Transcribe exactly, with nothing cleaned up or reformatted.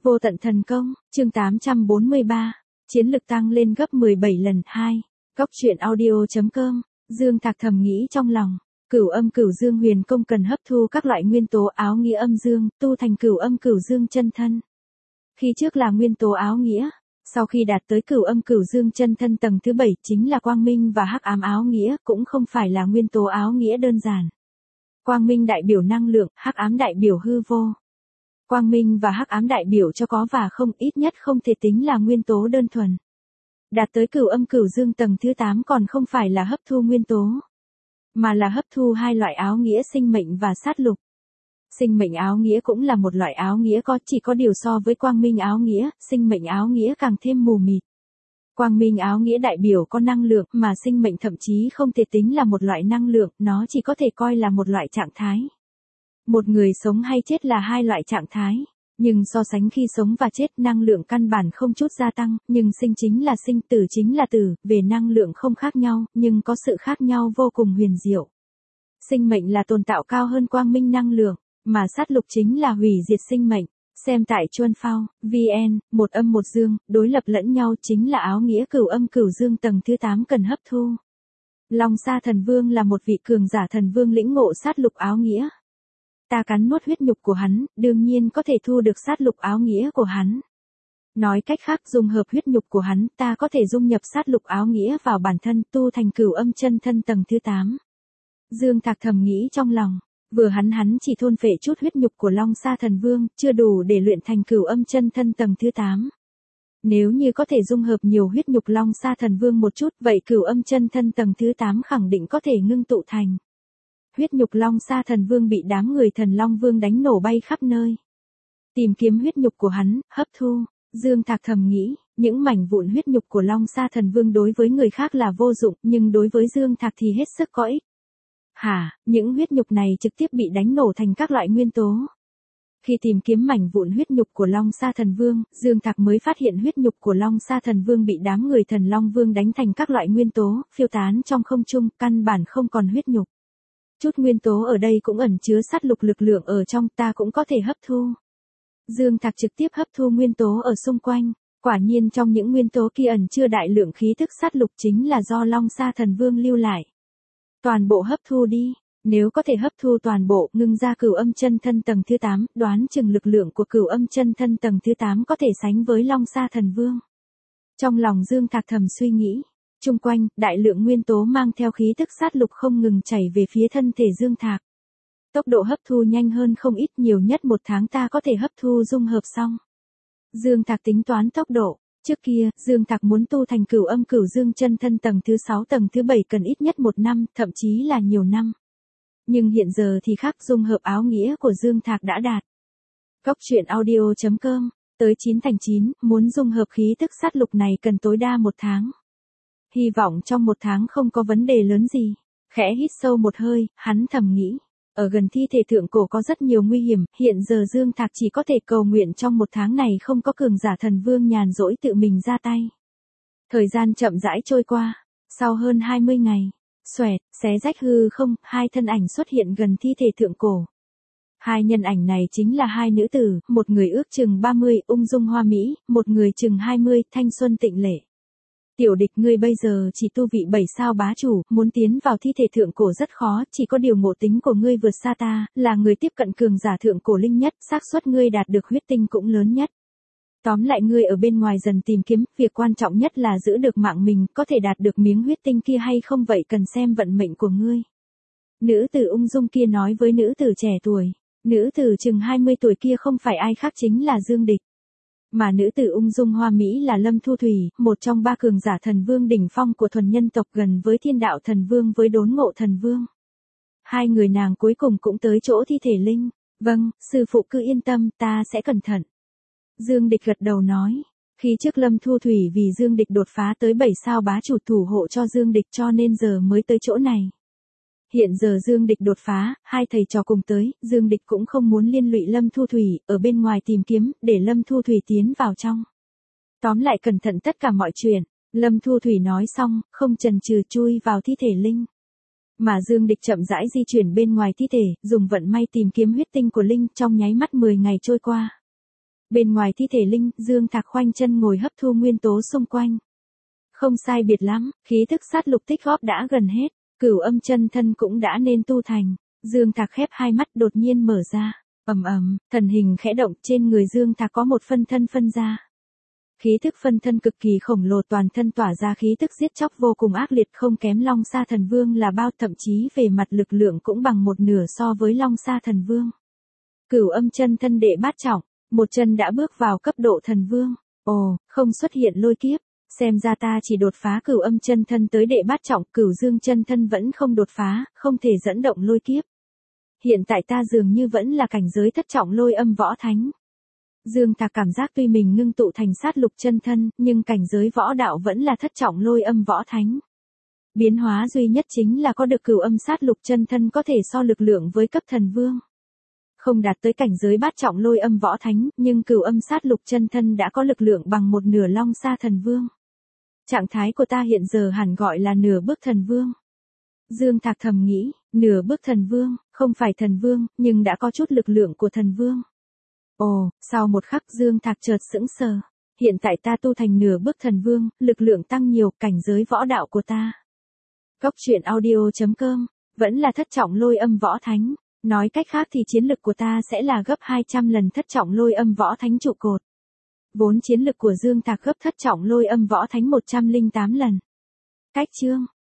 Vô tận thần công, chương tám trăm bốn mươi ba, chiến lực tăng lên gấp mười bảy lần. Hai, Góc truyện audio.com, Dương Thạc thầm nghĩ trong lòng, Cửu Âm Cửu Dương Huyền Công cần hấp thu các loại nguyên tố áo nghĩa âm dương, tu thành Cửu Âm Cửu Dương chân thân. Khi trước là nguyên tố áo nghĩa, sau khi đạt tới Cửu Âm Cửu Dương chân thân tầng thứ bảy chính là quang minh và hắc ám áo nghĩa, cũng không phải là nguyên tố áo nghĩa đơn giản. Quang minh đại biểu năng lượng, hắc ám đại biểu hư vô. Quang minh và hắc ám đại biểu cho có và không, ít nhất không thể tính là nguyên tố đơn thuần. Đạt tới Cửu Âm Cửu Dương tầng thứ tám còn không phải là hấp thu nguyên tố, mà là hấp thu hai loại áo nghĩa sinh mệnh và sát lục. Sinh mệnh áo nghĩa cũng là một loại áo nghĩa có, chỉ có điều so với quang minh áo nghĩa, sinh mệnh áo nghĩa càng thêm mù mịt. Quang minh áo nghĩa đại biểu có năng lượng, mà sinh mệnh thậm chí không thể tính là một loại năng lượng, nó chỉ có thể coi là một loại trạng thái. Một người sống hay chết là hai loại trạng thái, nhưng so sánh khi sống và chết, năng lượng căn bản không chút gia tăng, nhưng sinh chính là sinh, tử chính là tử, về năng lượng không khác nhau, nhưng có sự khác nhau vô cùng huyền diệu. Sinh mệnh là tồn tạo cao hơn quang minh năng lượng, mà sát lục chính là hủy diệt sinh mệnh. Xem tại Chuân Phao, vn, một âm một dương, đối lập lẫn nhau chính là áo nghĩa Cửu Âm Cửu Dương tầng thứ tám cần hấp thu. Long Sa Thần Vương là một vị cường giả thần vương lĩnh ngộ sát lục áo nghĩa. Ta cắn nuốt huyết nhục của hắn, đương nhiên có thể thu được sát lục áo nghĩa của hắn. Nói cách khác, dung hợp huyết nhục của hắn, ta có thể dung nhập sát lục áo nghĩa vào bản thân, tu thành Cửu Âm chân thân tầng thứ tám. Dương Thạc thầm nghĩ trong lòng, vừa hắn hắn chỉ thôn phệ chút huyết nhục của Long Sa Thần Vương, chưa đủ để luyện thành Cửu Âm chân thân tầng thứ tám. Nếu như có thể dung hợp nhiều huyết nhục Long Sa Thần Vương một chút, vậy Cửu Âm chân thân tầng thứ tám khẳng định có thể ngưng tụ thành. Huyết nhục Long Sa Thần Vương bị đám người Thần Long Vương đánh nổ bay khắp nơi. Tìm kiếm huyết nhục của hắn, hấp thu. Dương Thạc thầm nghĩ, những mảnh vụn huyết nhục của Long Sa Thần Vương đối với người khác là vô dụng, nhưng đối với Dương Thạc thì hết sức có ích. Hả, những huyết nhục này trực tiếp bị đánh nổ thành các loại nguyên tố. Khi tìm kiếm mảnh vụn huyết nhục của Long Sa Thần Vương, Dương Thạc mới phát hiện huyết nhục của Long Sa Thần Vương bị đám người Thần Long Vương đánh thành các loại nguyên tố, phiêu tán trong không trung, căn bản không còn huyết nhục. Chút nguyên tố ở đây cũng ẩn chứa sát lục lực lượng ở trong, ta cũng có thể hấp thu. Dương Thạc trực tiếp hấp thu nguyên tố ở xung quanh, quả nhiên trong những nguyên tố kia ẩn chứa đại lượng khí thức sát lục chính là do Long Sa Thần Vương lưu lại. Toàn bộ hấp thu đi, nếu có thể hấp thu toàn bộ, ngưng ra Cửu Âm chân thân tầng thứ tám, đoán chừng lực lượng của Cửu Âm chân thân tầng thứ tám có thể sánh với Long Sa Thần Vương. Trong lòng Dương Thạc thầm suy nghĩ, chung quanh, đại lượng nguyên tố mang theo khí tức sát lục không ngừng chảy về phía thân thể Dương Thạc. Tốc độ hấp thu nhanh hơn không ít, nhiều nhất một tháng ta có thể hấp thu dung hợp xong. Dương Thạc tính toán tốc độ. Trước kia, Dương Thạc muốn tu thành Cửu Âm Cửu Dương chân thân tầng thứ sáu tầng thứ bảy cần ít nhất một năm, thậm chí là nhiều năm. Nhưng hiện giờ thì khác, dung hợp áo nghĩa của Dương Thạc đã đạt. Góc truyện audio.com, tới chín thành chín, muốn dung hợp khí tức sát lục này cần tối đa một tháng. Hy vọng trong một tháng không có vấn đề lớn gì. Khẽ hít sâu một hơi, hắn thầm nghĩ. Ở gần thi thể thượng cổ có rất nhiều nguy hiểm, hiện giờ Dương Thạc chỉ có thể cầu nguyện trong một tháng này không có cường giả thần vương nhàn rỗi tự mình ra tay. Thời gian chậm rãi trôi qua, sau hơn hai mươi ngày, xoẹt, xé rách hư không, hai thân ảnh xuất hiện gần thi thể thượng cổ. Hai nhân ảnh này chính là hai nữ tử, một người ước chừng ba mươi, ung dung hoa mỹ, một người chừng hai mươi, thanh xuân tịnh lệ. Tiểu địch, ngươi bây giờ chỉ tu vị bảy sao bá chủ, muốn tiến vào thi thể thượng cổ rất khó, chỉ có điều ngộ tính của ngươi vượt xa ta, là người tiếp cận cường giả thượng cổ linh nhất, xác suất ngươi đạt được huyết tinh cũng lớn nhất. Tóm lại, ngươi ở bên ngoài dần tìm kiếm, việc quan trọng nhất là giữ được mạng mình, có thể đạt được miếng huyết tinh kia hay không vậy cần xem vận mệnh của ngươi. Nữ tử ung dung kia nói với nữ tử trẻ tuổi, nữ tử chừng hai mươi tuổi kia không phải ai khác chính là Dương Địch. Mà nữ tử ung dung hoa mỹ là Lâm Thu Thủy, một trong ba cường giả thần vương đỉnh phong của thuần nhân tộc gần với Thiên Đạo Thần Vương với Đốn Ngộ Thần Vương. Hai người nàng cuối cùng cũng tới chỗ thi thể linh. Vâng, sư phụ cứ yên tâm, ta sẽ cẩn thận. Dương Địch gật đầu nói. Khi trước Lâm Thu Thủy vì Dương Địch đột phá tới bảy sao bá chủ thủ hộ cho Dương Địch cho nên giờ mới tới chỗ này. Hiện giờ Dương Địch đột phá, hai thầy trò cùng tới, Dương Địch cũng không muốn liên lụy Lâm Thu Thủy, ở bên ngoài tìm kiếm, để Lâm Thu Thủy tiến vào trong. Tóm lại cẩn thận tất cả mọi chuyện, Lâm Thu Thủy nói xong, không chần chừ chui vào thi thể linh. Mà Dương Địch chậm rãi di chuyển bên ngoài thi thể, dùng vận may tìm kiếm huyết tinh của linh, trong nháy mắt mười ngày trôi qua. Bên ngoài thi thể linh, Dương Thạc khoanh chân ngồi hấp thu nguyên tố xung quanh. Không sai biệt lắm, khí thức sát lục tích góp đã gần hết, cửu âm chân thân cũng đã nên tu thành. Dương Thạc khép hai mắt đột nhiên mở ra, ầm ầm, thần hình khẽ động, trên người Dương Thạc có một phân thân phân ra. Khí thức phân thân cực kỳ khổng lồ, toàn thân tỏa ra khí tức giết chóc vô cùng ác liệt, không kém Long Sa Thần Vương là bao, thậm chí về mặt lực lượng cũng bằng một nửa so với Long Sa Thần Vương. Cửu âm chân thân đệ bát trọng, một chân đã bước vào cấp độ thần vương. Ồ, không xuất hiện lôi kiếp, xem ra ta chỉ đột phá cửu âm chân thân tới đệ bát trọng, cửu dương chân thân vẫn không đột phá, không thể dẫn động lôi kiếp. Hiện tại ta dường như vẫn là cảnh giới thất trọng lôi âm võ thánh. Dương Thạc cảm giác tuy mình ngưng tụ thành sát lục chân thân, nhưng cảnh giới võ đạo vẫn là thất trọng lôi âm võ thánh. Biến hóa duy nhất chính là có được cửu âm sát lục chân thân có thể so lực lượng với cấp thần vương. Không đạt tới cảnh giới bát trọng lôi âm võ thánh, nhưng cửu âm sát lục chân thân đã có lực lượng bằng một nửa Long Sa Thần Vương. Trạng thái của ta hiện giờ hẳn gọi là nửa bước thần vương. Dương Thạc thầm nghĩ, nửa bước thần vương, không phải thần vương, nhưng đã có chút lực lượng của thần vương. Ồ, sau một khắc Dương Thạc chợt sững sờ. Hiện tại ta tu thành nửa bước thần vương, lực lượng tăng nhiều, cảnh giới võ đạo của ta. Góc truyện audio chấm com, vẫn là thất trọng lôi âm võ thánh. Nói cách khác thì chiến lực của ta sẽ là gấp hai trăm lần thất trọng lôi âm võ thánh trụ cột. Vốn chiến lực của Dương Thạc gấp thất trọng lôi âm võ thánh một trăm lẻ tám lần. Cách chương